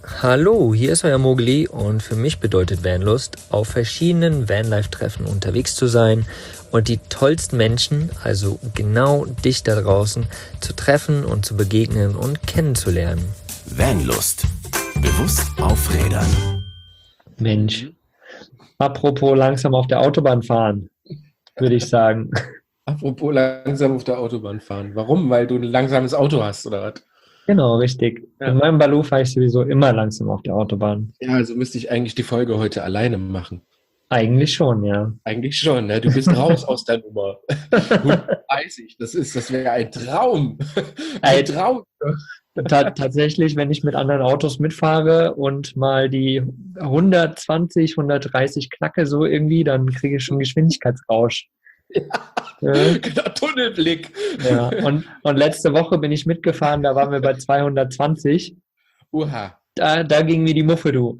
Hallo, hier ist euer Mogli und für mich bedeutet Vanlust, auf verschiedenen Vanlife-Treffen unterwegs zu sein und die tollsten Menschen, also genau dich da draußen, zu treffen und zu begegnen und kennenzulernen. Vanlust. Bewusst aufrädern. Mensch, apropos langsam auf der Autobahn fahren, würde ich sagen. Apropos langsam auf der Autobahn fahren. Warum? Weil du ein langsames Auto hast, oder was? Genau, richtig. Ja. In meinem Baloo fahre ich sowieso immer langsam auf der Autobahn. Ja, also müsste ich eigentlich die Folge heute alleine machen. Eigentlich schon, ja. Eigentlich schon, ne? Du bist raus aus der Nummer. 130, das wäre ein Traum. Ein Traum. Tatsächlich, wenn ich mit anderen Autos mitfahre und mal die 120, 130 knacke so irgendwie, dann kriege ich schon Geschwindigkeitsrausch. Ja. Genau, Tunnelblick. Ja. Und letzte Woche bin ich mitgefahren, da waren wir bei 220. Uha. Da ging mir die Muffe, du.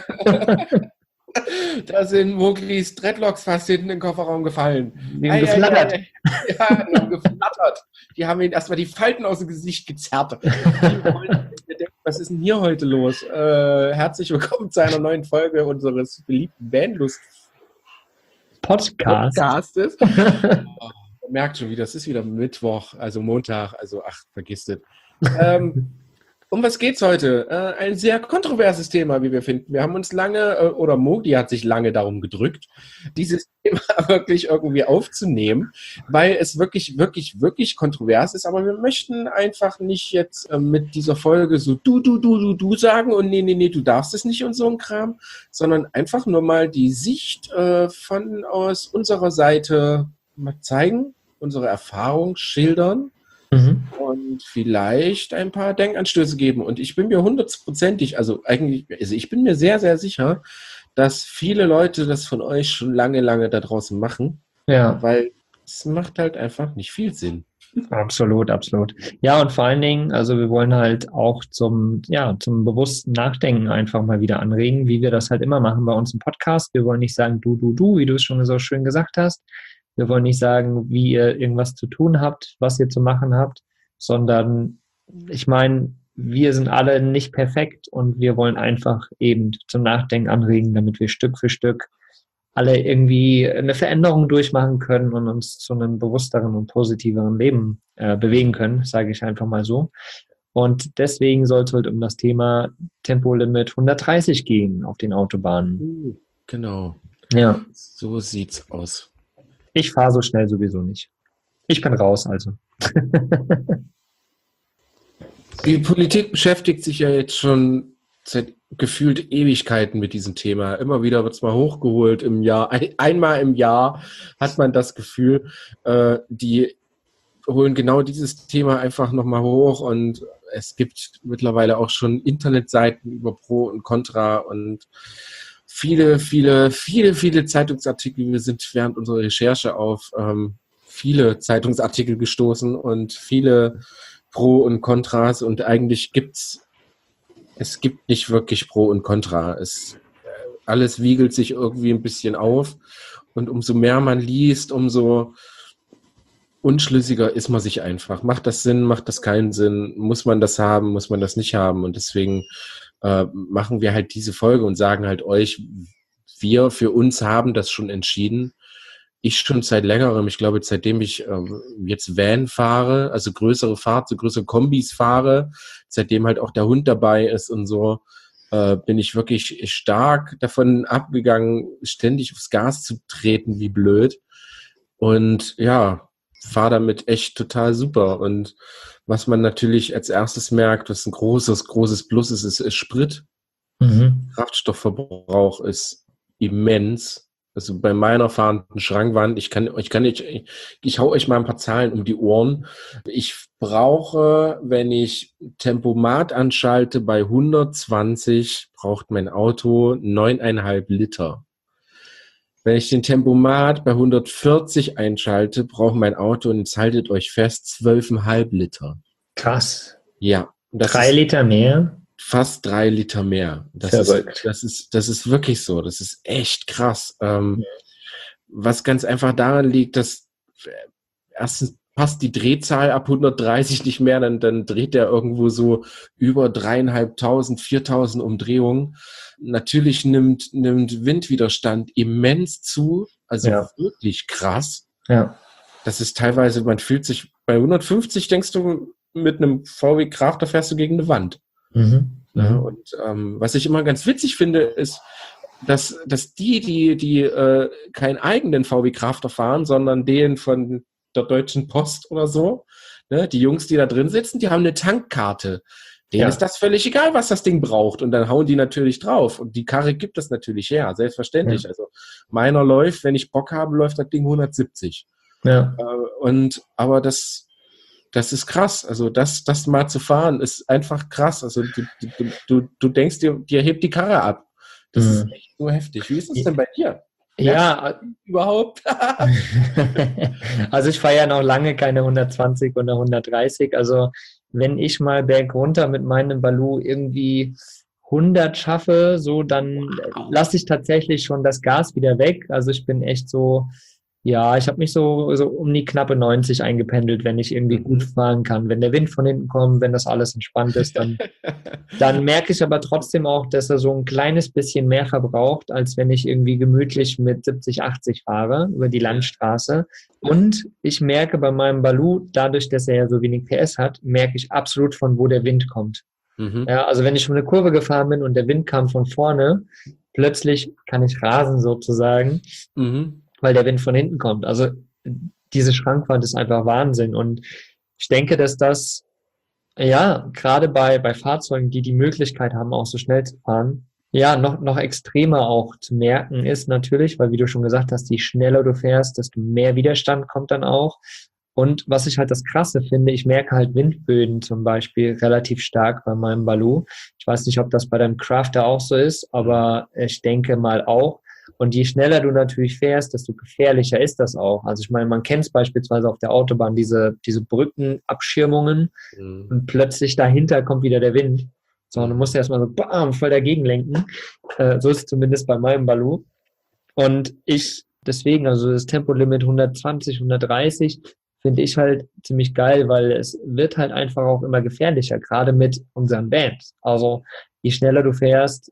Da sind Moglis Dreadlocks fast hinten in den Kofferraum gefallen. Die haben geflattert. Ja, die haben geflattert. Die haben ihn erstmal die Falten aus dem Gesicht gezerrt. Was ist denn hier heute los? Herzlich willkommen zu einer neuen Folge unseres beliebten Vanlust Podcastes. Man merkt schon wieder, es ist wieder Mittwoch, also Montag, also vergiss es. Um was geht's heute? Ein sehr kontroverses Thema, wie wir finden. Wir haben uns lange, oder Mogli hat sich lange darum gedrückt, dieses Thema wirklich irgendwie aufzunehmen, weil es wirklich, wirklich, wirklich kontrovers ist. Aber wir möchten einfach nicht jetzt mit dieser Folge so du sagen und nee, du darfst es nicht und so ein Kram, sondern einfach nur mal die Sicht aus unserer Seite mal zeigen, unsere Erfahrung schildern. Und vielleicht ein paar Denkanstöße geben. Und ich bin mir hundertprozentig, also ich bin mir sehr, sehr sicher, dass viele Leute das von euch schon lange, lange da draußen machen. Ja. Weil es macht halt einfach nicht viel Sinn. Absolut, absolut. Ja, und vor allen Dingen, also wir wollen halt auch zum bewussten Nachdenken einfach mal wieder anregen, wie wir das halt immer machen bei uns im Podcast. Wir wollen nicht sagen du, wie du es schon so schön gesagt hast. Wir wollen nicht sagen, wie ihr irgendwas zu tun habt, was ihr zu machen habt, sondern ich meine, wir sind alle nicht perfekt und wir wollen einfach eben zum Nachdenken anregen, damit wir Stück für Stück alle irgendwie eine Veränderung durchmachen können und uns zu einem bewussteren und positiveren Leben bewegen können, sage ich einfach mal so. Und deswegen soll es heute um das Thema Tempolimit 130 gehen auf den Autobahnen. Genau. Ja. So sieht's aus. Ich fahre so schnell sowieso nicht. Ich bin raus, also. Die Politik beschäftigt sich ja jetzt schon seit gefühlt Ewigkeiten mit diesem Thema. Immer wieder wird es mal hochgeholt im Jahr. Einmal im Jahr hat man das Gefühl, die holen genau dieses Thema einfach nochmal hoch und es gibt mittlerweile auch schon Internetseiten über Pro und Contra und viele Zeitungsartikel. Wir sind während unserer Recherche auf viele Zeitungsartikel gestoßen und viele Pro und Kontras und eigentlich es gibt nicht wirklich Pro und Contra. Alles wiegelt sich irgendwie ein bisschen auf und umso mehr man liest, umso unschlüssiger ist man sich einfach. Macht das Sinn, macht das keinen Sinn? Muss man das haben, muss man das nicht haben? Und deswegen machen wir halt diese Folge und sagen halt euch, wir für uns haben das schon entschieden. Ich schon seit längerem, ich glaube, seitdem ich jetzt Van fahre, also größere Kombis fahre, seitdem halt auch der Hund dabei ist und so, bin ich wirklich stark davon abgegangen, ständig aufs Gas zu treten, wie blöd. Und ja, fahre damit echt total super. Und was man natürlich als erstes merkt, was ein großes Plus ist Sprit. Kraftstoffverbrauch ist immens. Also bei meiner fahrenden Schrankwand, ich hau euch mal ein paar Zahlen um die Ohren. Ich brauche, wenn ich Tempomat anschalte, bei 120 braucht mein Auto 9,5 Liter. Wenn ich den Tempomat bei 140 einschalte, braucht mein Auto, und jetzt haltet euch fest, 12,5 Liter. Krass. Ja. 3 Liter mehr? Fast 3 Liter mehr. Das ist wirklich so. Das ist echt krass. Was ganz einfach daran liegt, dass erstens passt die Drehzahl ab 130 nicht mehr, dann dreht der irgendwo so über 3.500, 4.000 Umdrehungen. Natürlich nimmt Windwiderstand immens zu, also wirklich krass. Ja. Das ist teilweise, man fühlt sich bei 150, denkst du, mit einem VW Crafter fährst du gegen eine Wand. Ja, und was ich immer ganz witzig finde, ist, dass die keinen eigenen VW Crafter fahren, sondern den von der Deutschen Post oder so, ne, die Jungs, die da drin sitzen, die haben eine Tankkarte. Denen ist das völlig egal, was das Ding braucht. Und dann hauen die natürlich drauf. Und die Karre gibt das natürlich her, selbstverständlich. Ja. Also meiner läuft, wenn ich Bock habe, läuft das Ding 170. Ja. Aber das ist krass. Also das mal zu fahren, ist einfach krass. Also du denkst dir hebt die Karre ab. Das ist echt so heftig. Wie ist es denn bei dir? Ja, überhaupt. Also ich fahre ja noch lange keine 120 oder 130. Also wenn ich mal bergunter mit meinem Baloo irgendwie 100 schaffe, so dann lasse ich tatsächlich schon das Gas wieder weg. Also ich bin echt so, ja, ich habe mich so um die knappe 90 eingependelt, wenn ich irgendwie gut fahren kann. Wenn der Wind von hinten kommt, wenn das alles entspannt ist, dann merke ich aber trotzdem auch, dass er so ein kleines bisschen mehr verbraucht, als wenn ich irgendwie gemütlich mit 70, 80 fahre über die Landstraße. Und ich merke bei meinem Baloo, dadurch, dass er ja so wenig PS hat, merke ich absolut, von wo der Wind kommt. Ja, also wenn ich schon eine Kurve gefahren bin und der Wind kam von vorne, plötzlich kann ich rasen sozusagen. Weil der Wind von hinten kommt. Also diese Schrankwand ist einfach Wahnsinn. Und ich denke, dass das, ja, gerade bei Fahrzeugen, die die Möglichkeit haben, auch so schnell zu fahren, ja, noch extremer auch zu merken ist natürlich, weil wie du schon gesagt hast, je schneller du fährst, desto mehr Widerstand kommt dann auch. Und was ich halt das Krasse finde, ich merke halt Windböen zum Beispiel relativ stark bei meinem Baloo. Ich weiß nicht, ob das bei deinem Crafter auch so ist, aber ich denke mal auch. Und je schneller du natürlich fährst, desto gefährlicher ist das auch. Also ich meine, man kennt es beispielsweise auf der Autobahn, diese Brückenabschirmungen und plötzlich dahinter kommt wieder der Wind. So, und du musst erstmal so bam, voll dagegen lenken. So ist es zumindest bei meinem Baloo. Und deswegen, also das Tempolimit 120, 130 finde ich halt ziemlich geil, weil es wird halt einfach auch immer gefährlicher, gerade mit unseren Bands. Also je schneller du fährst,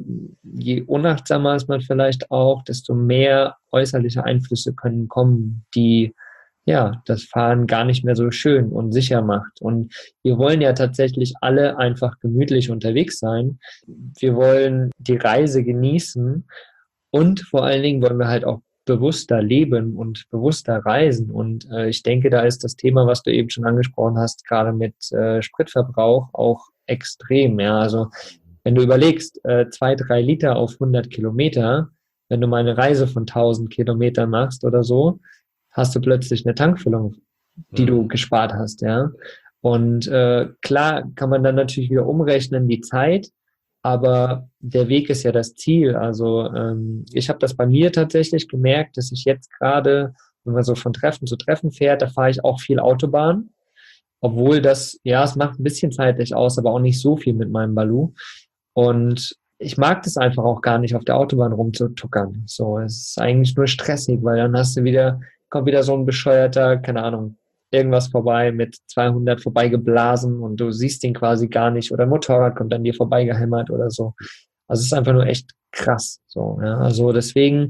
je unachtsamer ist man vielleicht auch, desto mehr äußerliche Einflüsse können kommen, die ja das Fahren gar nicht mehr so schön und sicher macht. Und wir wollen ja tatsächlich alle einfach gemütlich unterwegs sein. Wir wollen die Reise genießen und vor allen Dingen wollen wir halt auch bewusster leben und bewusster reisen. Und ich denke, da ist das Thema, was du eben schon angesprochen hast, gerade mit Spritverbrauch auch extrem. Ja, also wenn du überlegst, 2-3 Liter auf 100 Kilometer, wenn du mal eine Reise von 1000 Kilometern machst oder so, hast du plötzlich eine Tankfüllung, die du gespart hast. Ja, und klar kann man dann natürlich wieder umrechnen, die Zeit, aber der Weg ist ja das Ziel. Also ich habe das bei mir tatsächlich gemerkt, dass ich jetzt gerade, wenn man so von Treffen zu Treffen fährt, da fahre ich auch viel Autobahn. Obwohl das, ja, es macht ein bisschen zeitlich aus, aber auch nicht so viel mit meinem Baloo. Und ich mag das einfach auch gar nicht, auf der Autobahn rumzutuckern. So, es ist eigentlich nur stressig, weil dann kommt wieder so ein bescheuerter, keine Ahnung, irgendwas vorbei mit 200 vorbeigeblasen und du siehst ihn quasi gar nicht oder ein Motorrad kommt an dir vorbeigehämmert oder so. Also es ist einfach nur echt krass. So, ja. Also deswegen,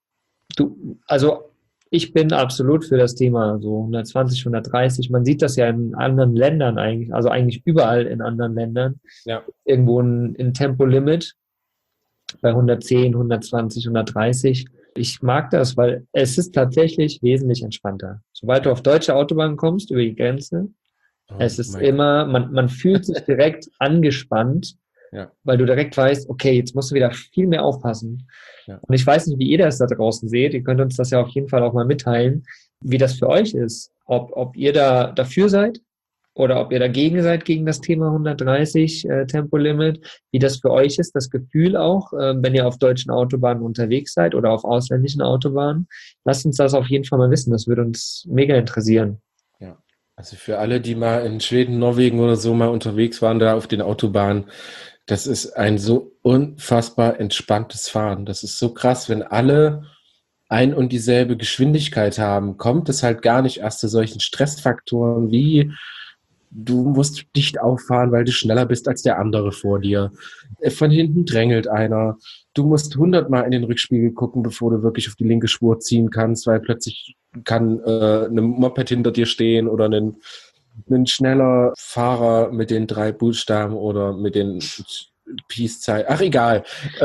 ich bin absolut für das Thema so 120, 130. Man sieht das ja in anderen Ländern eigentlich, also eigentlich überall in anderen Ländern. Ja. Irgendwo ein Tempolimit bei 110, 120, 130. Ich mag das, weil es ist tatsächlich wesentlich entspannter. Sobald du auf deutsche Autobahnen kommst, über die Grenze, es ist immer, man fühlt sich direkt angespannt, weil du direkt weißt, okay, jetzt musst du wieder viel mehr aufpassen. Ja. Und ich weiß nicht, wie ihr das da draußen seht. Ihr könnt uns das ja auf jeden Fall auch mal mitteilen, wie das für euch ist. Ob ihr da dafür seid oder ob ihr dagegen seid gegen das Thema 130 Tempolimit, wie das für euch ist, das Gefühl auch, wenn ihr auf deutschen Autobahnen unterwegs seid oder auf ausländischen Autobahnen. Lasst uns das auf jeden Fall mal wissen, das würde uns mega interessieren. Ja, also für alle, die mal in Schweden, Norwegen oder so mal unterwegs waren, da auf den Autobahnen, das ist ein so unfassbar entspanntes Fahren. Das ist so krass, wenn alle ein und dieselbe Geschwindigkeit haben, kommt es halt gar nicht erst zu solchen Stressfaktoren wie du musst dicht auffahren, weil du schneller bist als der andere vor dir. Von hinten drängelt einer. Du musst 100-mal in den Rückspiegel gucken, bevor du wirklich auf die linke Spur ziehen kannst, weil plötzlich kann ein Moped hinter dir stehen oder ein schneller Fahrer mit den 3 Buchstaben oder mit den Peace-Zeichen. Ach, egal.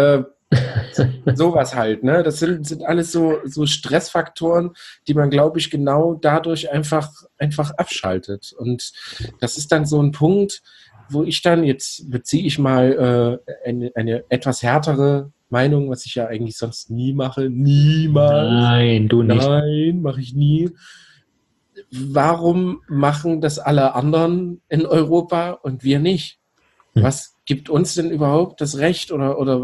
Sowas halt, ne? Das sind alles so Stressfaktoren, die man, glaube ich, genau dadurch einfach abschaltet. Und das ist dann so ein Punkt, wo ich dann, jetzt beziehe ich mal eine etwas härtere Meinung, was ich ja eigentlich sonst nie mache. Niemals. Nein, du nicht. Nein, mache ich nie. Warum machen das alle anderen in Europa und wir nicht? Was gibt uns denn überhaupt das Recht oder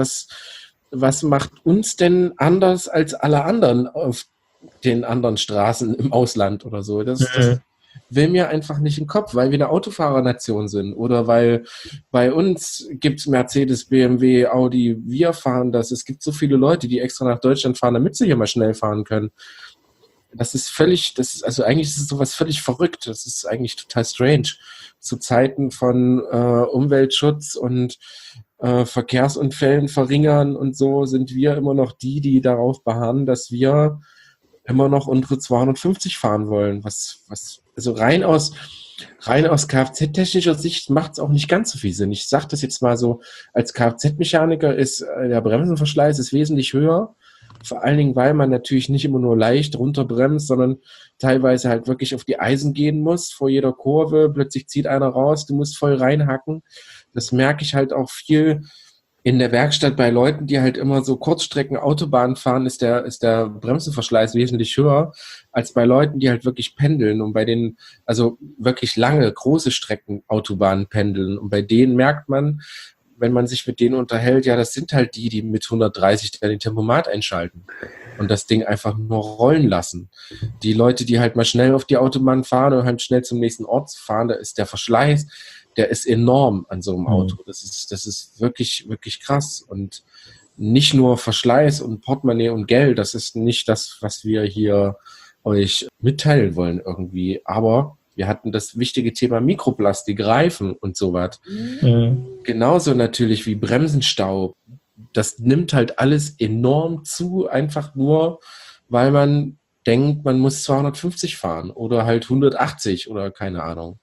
was macht uns denn anders als alle anderen auf den anderen Straßen im Ausland oder so? Das will mir einfach nicht in den Kopf, weil wir eine Autofahrernation sind oder weil bei uns gibt es Mercedes, BMW, Audi, wir fahren das. Es gibt so viele Leute, die extra nach Deutschland fahren, damit sie hier mal schnell fahren können. Eigentlich ist es sowas völlig verrückt. Das ist eigentlich total strange. Zu Zeiten von Umweltschutz und Verkehrsunfällen verringern und so sind wir immer noch die darauf beharren, dass wir immer noch unsere 250 fahren wollen. Also rein aus Kfz-technischer Sicht macht es auch nicht ganz so viel Sinn. Ich sage das jetzt mal so, als Kfz-Mechaniker ist der Bremsenverschleiß ist wesentlich höher. Vor allen Dingen, weil man natürlich nicht immer nur leicht runterbremst, sondern teilweise halt wirklich auf die Eisen gehen muss. Vor jeder Kurve plötzlich zieht einer raus, du musst voll reinhacken. Das merke ich halt auch viel in der Werkstatt bei Leuten, die halt immer so Kurzstrecken Autobahn fahren, ist der Bremsenverschleiß wesentlich höher als bei Leuten, die halt wirklich pendeln und bei denen, also wirklich lange, große Strecken Autobahnen pendeln. Und bei denen merkt man, wenn man sich mit denen unterhält, ja, das sind halt die mit 130 dann den Tempomat einschalten und das Ding einfach nur rollen lassen. Die Leute, die halt mal schnell auf die Autobahn fahren und halt schnell zum nächsten Ort fahren, da ist der Verschleiß, der ist enorm an so einem Auto. Das ist wirklich, wirklich krass. Und nicht nur Verschleiß und Portemonnaie und Geld, das ist nicht das, was wir hier euch mitteilen wollen irgendwie. Aber wir hatten das wichtige Thema Mikroplastik, Reifen und sowas. Genauso natürlich wie Bremsenstaub. Das nimmt halt alles enorm zu, einfach nur, weil man denkt, man muss 250 fahren oder halt 180 oder keine Ahnung.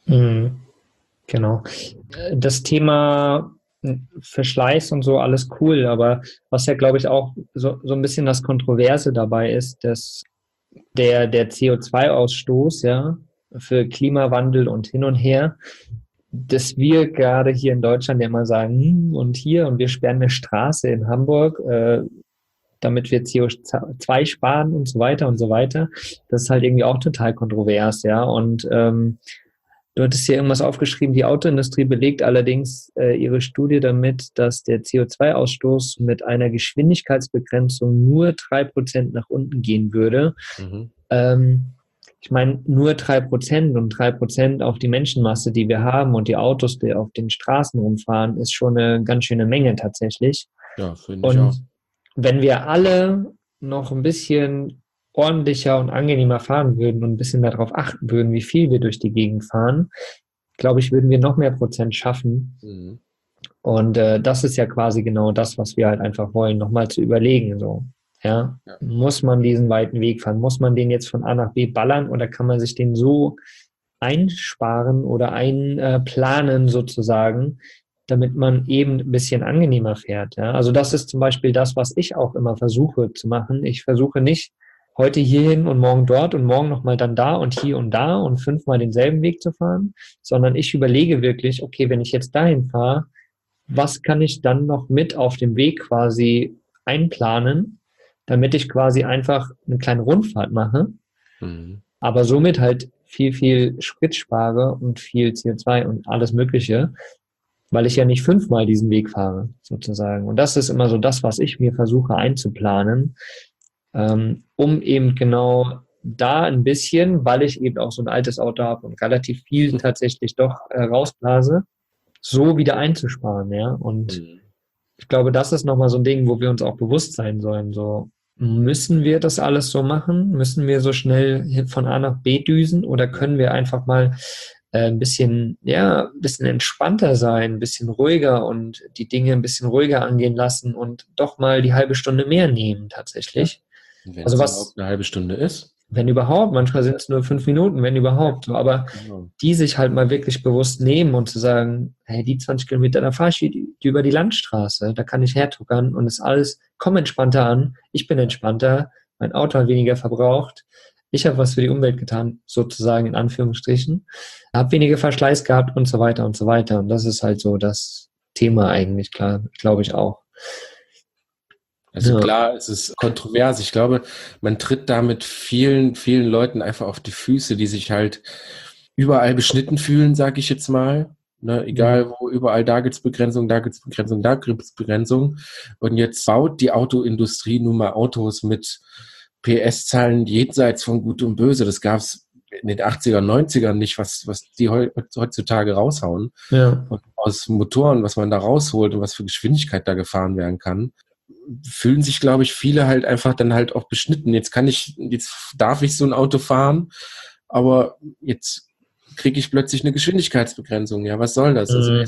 Genau. Das Thema Verschleiß und so, alles cool, aber was ja, glaube ich, auch so ein bisschen das Kontroverse dabei ist, dass der CO2-Ausstoß, ja, für Klimawandel und hin und her, dass wir gerade hier in Deutschland ja immer sagen, und wir sperren eine Straße in Hamburg, damit wir CO2 sparen und so weiter und so weiter. Das ist halt irgendwie auch total kontrovers, ja, und du hattest hier irgendwas aufgeschrieben, die Autoindustrie belegt allerdings ihre Studie damit, dass der CO2-Ausstoß mit einer Geschwindigkeitsbegrenzung nur 3% nach unten gehen würde. Ich meine, nur 3% und 3% auf die Menschenmasse, die wir haben und die Autos, die auf den Straßen rumfahren, ist schon eine ganz schöne Menge tatsächlich. Ja, finde ich auch. Und wenn wir alle noch ein bisschen ordentlicher und angenehmer fahren würden und ein bisschen mehr darauf achten würden, wie viel wir durch die Gegend fahren, glaube ich, würden wir noch mehr Prozent schaffen. Und das ist ja quasi genau das, was wir halt einfach wollen, nochmal zu überlegen. So, ja? Muss man diesen weiten Weg fahren? Muss man den jetzt von A nach B ballern oder kann man sich den so einsparen oder einplanen sozusagen, damit man eben ein bisschen angenehmer fährt? Ja? Also das ist zum Beispiel das, was ich auch immer versuche zu machen. Ich versuche nicht, heute hierhin und morgen dort und morgen nochmal dann da und hier und da und 5-mal denselben Weg zu fahren, sondern ich überlege wirklich, okay, wenn ich jetzt dahin fahre, was kann ich dann noch mit auf dem Weg quasi einplanen, damit ich quasi einfach eine kleine Rundfahrt mache, aber somit halt viel, viel Sprit spare und viel CO2 und alles Mögliche, weil ich ja nicht 5-mal diesen Weg fahre, sozusagen. Und das ist immer so das, was ich mir versuche einzuplanen, um eben genau da ein bisschen, weil ich eben auch so ein altes Auto habe und relativ viel tatsächlich doch rausblase, so wieder einzusparen, ja. Und ich glaube, das ist nochmal so ein Ding, wo wir uns auch bewusst sein sollen, so müssen wir das alles so machen? Müssen wir so schnell von A nach B düsen oder können wir einfach mal ein bisschen entspannter sein, ein bisschen ruhiger und die Dinge ein bisschen ruhiger angehen lassen und doch mal die halbe Stunde mehr nehmen tatsächlich? Und wenn Also es was, überhaupt eine halbe Stunde ist. wenn überhaupt, manchmal sind es nur 5 Minuten, wenn überhaupt, so, aber Genau. die sich halt mal wirklich bewusst nehmen und zu sagen, hey, die 20 Kilometer, da fahre ich die über die Landstraße, da kann ich hertuckern und ist alles, komm entspannter an, ich bin entspannter, mein Auto hat weniger verbraucht, ich habe was für die Umwelt getan, sozusagen in Anführungsstrichen, habe weniger Verschleiß gehabt und so weiter und so weiter. Und das ist halt so das Thema eigentlich, klar, glaube ich auch. Also Ja. klar, es ist kontrovers. Ich glaube, man tritt damit vielen, vielen Leuten einfach auf die Füße, die sich halt überall beschnitten fühlen, sage ich jetzt mal. Ne, egal wo, überall da gibt's Begrenzung, da gibt's Begrenzung, da gibt's Begrenzung. Und jetzt baut die Autoindustrie nun mal Autos mit PS-Zahlen jenseits von Gut und Böse. Das gab's in den 80er, 90ern nicht, was die heutzutage raushauen. Ja. Und aus Motoren, was man da rausholt und was für Geschwindigkeit da gefahren werden kann, fühlen sich, glaube ich, viele halt einfach dann halt auch beschnitten. Jetzt darf ich so ein Auto fahren, aber jetzt kriege ich plötzlich eine Geschwindigkeitsbegrenzung. Ja, was soll das? Also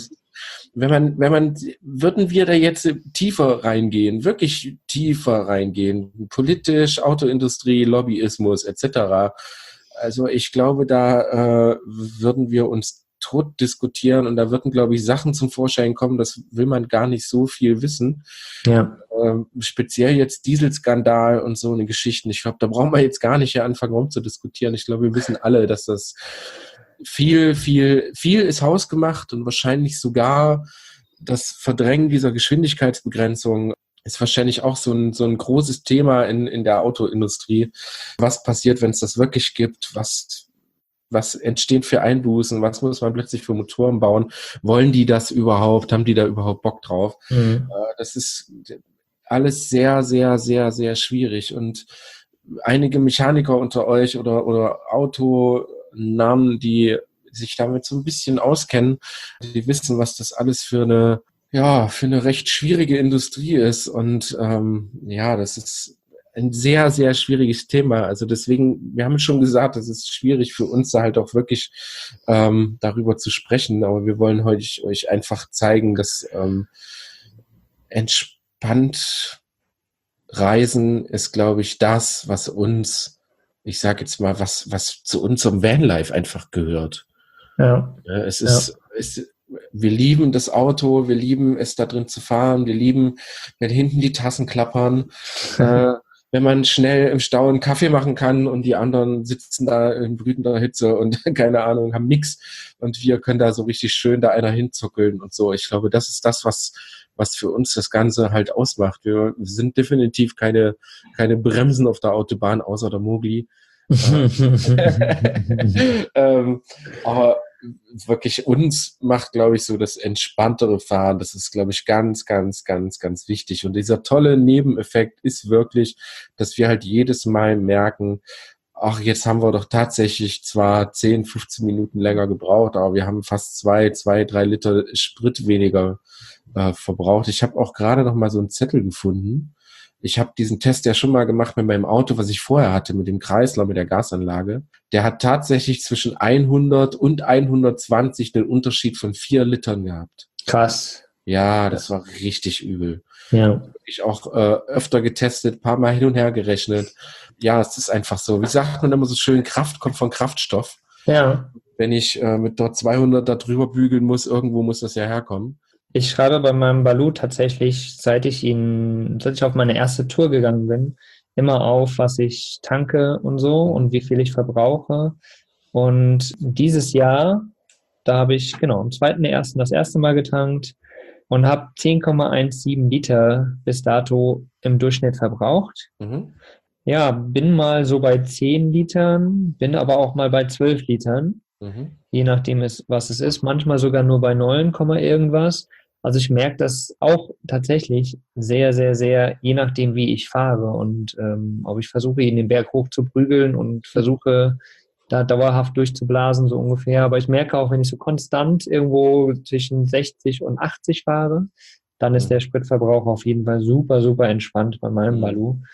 würden wir da jetzt tiefer reingehen, wirklich tiefer reingehen, politisch, Autoindustrie, Lobbyismus etc. Also ich glaube, da würden wir uns tot diskutieren und da würden, glaube ich, Sachen zum Vorschein kommen, das will man gar nicht so viel wissen. Ja. Speziell jetzt Dieselskandal und so eine Geschichten. Ich glaube, da brauchen wir jetzt gar nicht hier anfangen rumzudiskutieren. Ich glaube, wir wissen alle, dass das viel ist hausgemacht und wahrscheinlich sogar das Verdrängen dieser Geschwindigkeitsbegrenzung ist wahrscheinlich auch so ein großes Thema in der Autoindustrie. Was passiert, wenn es das wirklich gibt? Was entstehen für Einbußen? Was muss man plötzlich für Motoren bauen? Wollen die das überhaupt? Haben die da überhaupt Bock drauf? Das ist alles sehr, sehr, sehr, sehr schwierig. Und einige Mechaniker unter euch oder Autonamen, die sich damit so ein bisschen auskennen, die wissen, was das alles für eine recht schwierige Industrie ist. Und das ist ein sehr, sehr schwieriges Thema. Also deswegen, wir haben schon gesagt, es ist schwierig für uns da halt auch wirklich darüber zu sprechen, aber wir wollen heute euch einfach zeigen, dass entspannt Reisen ist, glaube ich, das, was uns, ich sage jetzt mal, was zu unserem Vanlife einfach gehört. Ja. Wir lieben das Auto, wir lieben es, da drin zu fahren, wir lieben, wenn hinten die Tassen klappern, wenn man schnell im Stau einen Kaffee machen kann und die anderen sitzen da in brütender Hitze und keine Ahnung, haben nix und wir können da so richtig schön da einer hinzuckeln und so. Ich glaube, das ist das, was für uns das Ganze halt ausmacht. Wir sind definitiv keine Bremsen auf der Autobahn, außer der Mogli. Aber wirklich uns macht, glaube ich, so das entspanntere Fahren. Das ist, glaube ich, ganz, ganz, ganz, ganz wichtig. Und dieser tolle Nebeneffekt ist wirklich, dass wir halt jedes Mal merken, ach, jetzt haben wir doch tatsächlich zwar 10, 15 Minuten länger gebraucht, aber wir haben fast 3 Liter Sprit weniger verbraucht. Ich habe auch gerade noch mal so einen Zettel gefunden. Ich habe diesen Test ja schon mal gemacht mit meinem Auto, was ich vorher hatte, mit dem Kreisler, mit der Gasanlage. Der hat tatsächlich zwischen 100 und 120 den Unterschied von 4 Litern gehabt. Krass. Ja, das war richtig übel. Ja. Ich auch öfter getestet, ein paar Mal hin und her gerechnet. Ja, es ist einfach so. Wie sagt man immer so schön, Kraft kommt von Kraftstoff. Ja. Wenn ich mit dort 200 da drüber bügeln muss, irgendwo muss das ja herkommen. Ich schreibe bei meinem Balu tatsächlich, seit ich auf meine erste Tour gegangen bin, immer auf, was ich tanke und so und wie viel ich verbrauche. Und dieses Jahr, da habe ich, am 2.1. das erste Mal getankt und habe 10,17 Liter bis dato im Durchschnitt verbraucht. Mhm. Ja, bin mal so bei 10 Litern, bin aber auch mal bei 12 Litern. Je nachdem, was es ist. Manchmal sogar nur bei 9, irgendwas. Also ich merke das auch tatsächlich sehr, sehr, sehr, je nachdem, wie ich fahre und ob ich versuche, ihn den Berg hoch zu prügeln und versuche, da dauerhaft durchzublasen, so ungefähr. Aber ich merke auch, wenn ich so konstant irgendwo zwischen 60 und 80 fahre, dann ist der Spritverbrauch auf jeden Fall super, super entspannt bei meinem Balu.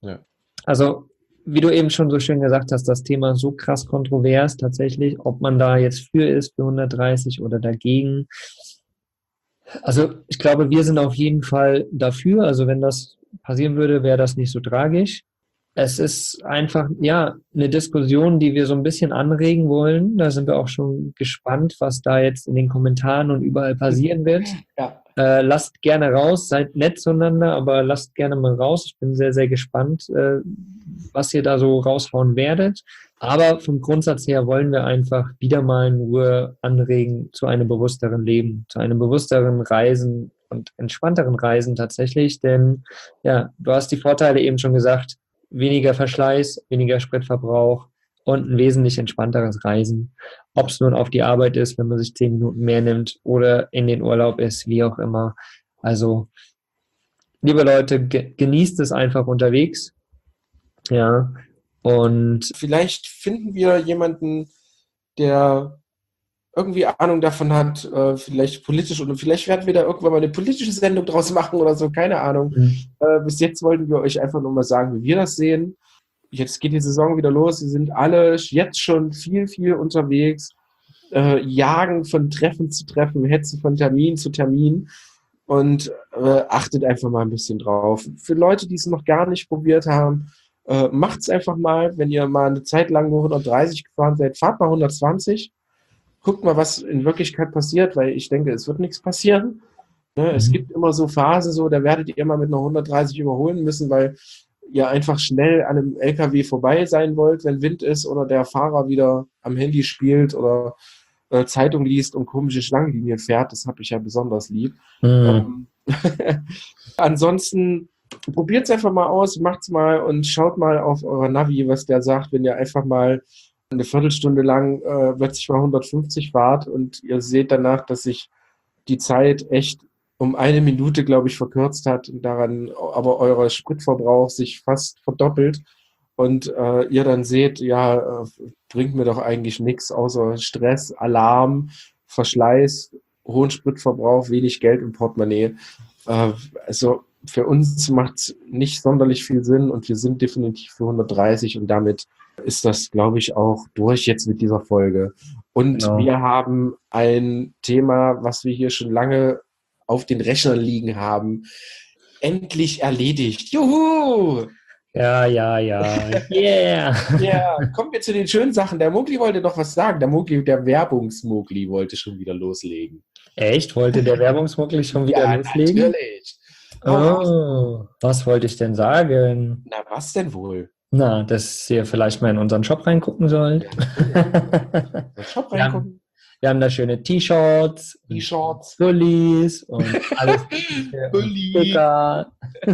Ja. Also, wie du eben schon so schön gesagt hast, das Thema so krass kontrovers tatsächlich, ob man da jetzt für ist, für 130 oder dagegen. Also, ich glaube, wir sind auf jeden Fall dafür. Also, wenn das passieren würde, wäre das nicht so tragisch. Es ist einfach, ja, eine Diskussion, die wir so ein bisschen anregen wollen. Da sind wir auch schon gespannt, was da jetzt in den Kommentaren und überall passieren wird. Ja. Lasst gerne raus, seid nett zueinander, aber lasst gerne mal raus. Ich bin sehr, sehr gespannt, was ihr da so raushauen werdet. Aber vom Grundsatz her wollen wir einfach wieder mal in Ruhe anregen zu einem bewussteren Leben, zu einem bewussteren Reisen und entspannteren Reisen tatsächlich. Denn ja, du hast die Vorteile eben schon gesagt, weniger Verschleiß, weniger Spritverbrauch und ein wesentlich entspannteres Reisen. Ob es nun auf die Arbeit ist, wenn man sich 10 Minuten mehr nimmt oder in den Urlaub ist, wie auch immer. Also, liebe Leute, genießt es einfach unterwegs. Ja, und Vielleicht finden wir jemanden, der irgendwie Ahnung davon hat, vielleicht politisch, oder vielleicht werden wir da irgendwann mal eine politische Sendung draus machen oder so, keine Ahnung. Bis jetzt wollten wir euch einfach nur mal sagen, wie wir das sehen. Jetzt geht die Saison wieder los, wir sind alle jetzt schon viel, viel unterwegs, jagen von Treffen zu Treffen, hetzen von Termin zu Termin und achtet einfach mal ein bisschen drauf. Für Leute, die es noch gar nicht probiert haben, macht es einfach mal, wenn ihr mal eine Zeit lang nur 130 gefahren seid, fahrt mal 120. Guckt mal, was in Wirklichkeit passiert, weil ich denke, es wird nichts passieren. Ne? Es gibt immer so Phasen, so, da werdet ihr immer mit einer 130 überholen müssen, weil ihr einfach schnell an einem LKW vorbei sein wollt, wenn Wind ist oder der Fahrer wieder am Handy spielt oder Zeitung liest und komische Schlangenlinien fährt. Das habe ich ja besonders lieb. Ansonsten probiert es einfach mal aus, macht's mal und schaut mal auf eurer Navi, was der sagt, wenn ihr einfach mal eine Viertelstunde lang plötzlich mal 150 fahrt und ihr seht danach, dass sich die Zeit echt um 1 Minute, glaube ich, verkürzt hat und daran aber euer Spritverbrauch sich fast verdoppelt und ihr dann seht, ja, bringt mir doch eigentlich nichts außer Stress, Alarm, Verschleiß, hohen Spritverbrauch, wenig Geld im Portemonnaie. Also für uns macht es nicht sonderlich viel Sinn und wir sind definitiv für 130 und damit ist das, glaube ich, auch durch jetzt mit dieser Folge. Und Genau. Wir haben ein Thema, was wir hier schon lange auf den Rechnern liegen haben, endlich erledigt. Juhu! ja. Yeah! Ja, kommen wir zu den schönen Sachen. Der Mogli wollte noch was sagen. Der Werbungsmogli wollte schon wieder loslegen. Echt? Wollte der Werbungsmuggel schon wieder loslegen? Natürlich. Oh, was wollte ich denn sagen? Na, was denn wohl? Na, dass ihr vielleicht mal in unseren Shop reingucken sollt. Shop Wir haben, reingucken. wir haben da schöne T-Shirts, T-Shirts. Pullis und alles. Sticker.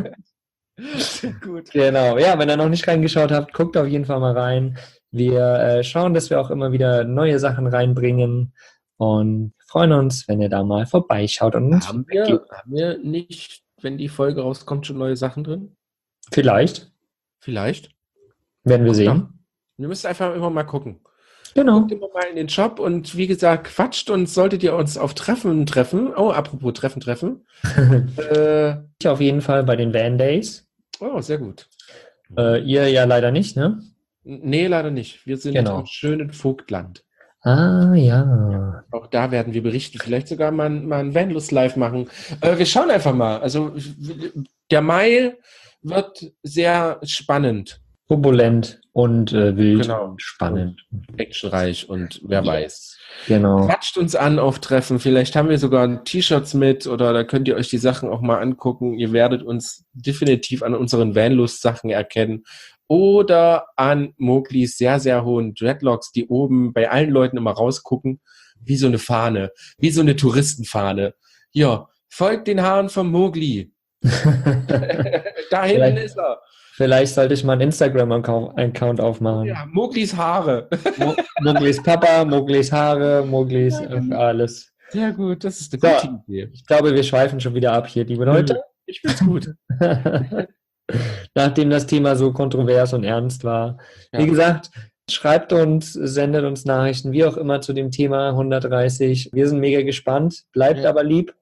Gut. Genau, ja, wenn ihr noch nicht reingeschaut habt, guckt auf jeden Fall mal rein. Wir schauen, dass wir auch immer wieder neue Sachen reinbringen und freuen uns, wenn ihr da mal vorbeischaut und uns Haben Feedback gebt. wir nicht, wenn die Folge rauskommt, schon neue Sachen drin? Vielleicht, Vielleicht. werden wir sehen. Wir müssen einfach immer mal gucken. Genau. Guckt immer mal in den Shop und wie gesagt, quatscht uns, solltet ihr uns auf Treffen. Oh, apropos Treffen. Ich auf jeden Fall bei den Van Days. Oh, sehr gut. Ihr ja leider nicht, ne? Nee, leider nicht. Wir sind Genau. im schönen Vogtland. Ah, ja. Auch da werden wir berichten. Vielleicht sogar mal ein Vanlust live machen. Wir schauen einfach mal. Also der Mai wird sehr spannend. Turbulent und wild Genau. und spannend. Actionreich und wer weiß. Genau. Quatscht uns an auf Treffen. Vielleicht haben wir sogar T-Shirts mit oder da könnt ihr euch die Sachen auch mal angucken. Ihr werdet uns definitiv an unseren Vanlust-Sachen erkennen oder an Moglis sehr, sehr hohen Dreadlocks, die oben bei allen Leuten immer rausgucken, wie so eine Fahne, wie so eine Touristenfahne. Ja, folgt den Haaren vom Mogli. Da hinten ist er. Vielleicht sollte ich mal einen Instagram-Account aufmachen. Ja, Moglis Haare. Moglis Papa, Moglis Haare, Moglis alles. Sehr gut, das ist eine So. gute Idee. Ich glaube, wir schweifen schon wieder ab hier, liebe Leute. Ich find's gut. Nachdem das Thema so kontrovers und ernst war. Ja. Wie gesagt, schreibt uns, sendet uns Nachrichten, wie auch immer zu dem Thema 130. Wir sind mega gespannt. Bleibt Ja. aber lieb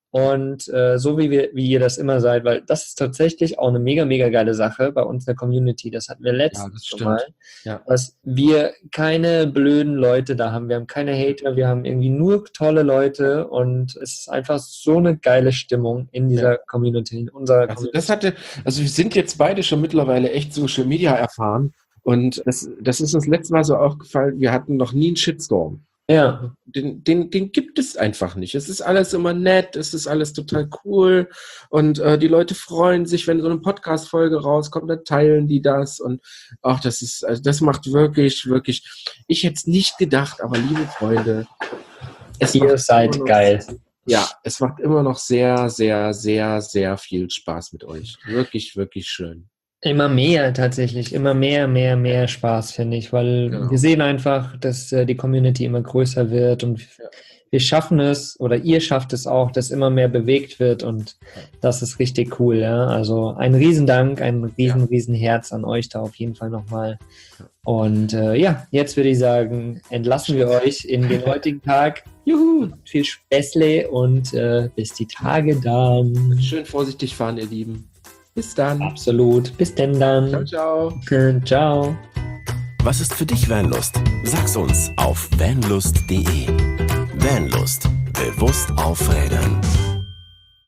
und so wie ihr das immer seid, weil das ist tatsächlich auch eine mega, mega geile Sache bei uns in der Community. Das hatten wir letztens schon mal, dass wir keine blöden Leute da haben. Wir haben keine Hater, wir haben irgendwie nur tolle Leute und es ist einfach so eine geile Stimmung in dieser Community, in unserer Community. Also wir sind jetzt beide schon mittlerweile echt Social Media erfahren und das ist uns letztes Mal so aufgefallen, wir hatten noch nie einen Shitstorm. Ja. Den gibt es einfach nicht. Es ist alles immer nett, es ist alles total cool und die Leute freuen sich, wenn so eine Podcast-Folge rauskommt, dann teilen die das und auch das macht wirklich, wirklich, ich hätte es nicht gedacht, aber liebe Freunde, ihr seid geil. Ja, es macht immer noch sehr, sehr, sehr, sehr viel Spaß mit euch. Wirklich, wirklich schön. Immer mehr tatsächlich, immer mehr Spaß, finde ich, weil wir sehen einfach, dass die Community immer größer wird und wir schaffen es, oder ihr schafft es auch, dass immer mehr bewegt wird und das ist richtig cool, ja. Also ein Riesendank, ein riesen Herz an euch da auf jeden Fall nochmal. Und jetzt würde ich sagen, entlassen wir euch in den heutigen Tag. Juhu, viel Späßle und bis die Tage dann. Schön vorsichtig fahren, ihr Lieben. Bis dann. Absolut. Bis denn dann. Ciao. Ciao. Was ist für dich Vanlust? Sag's uns auf vanlust.de. Vanlust. Bewusst aufrädern.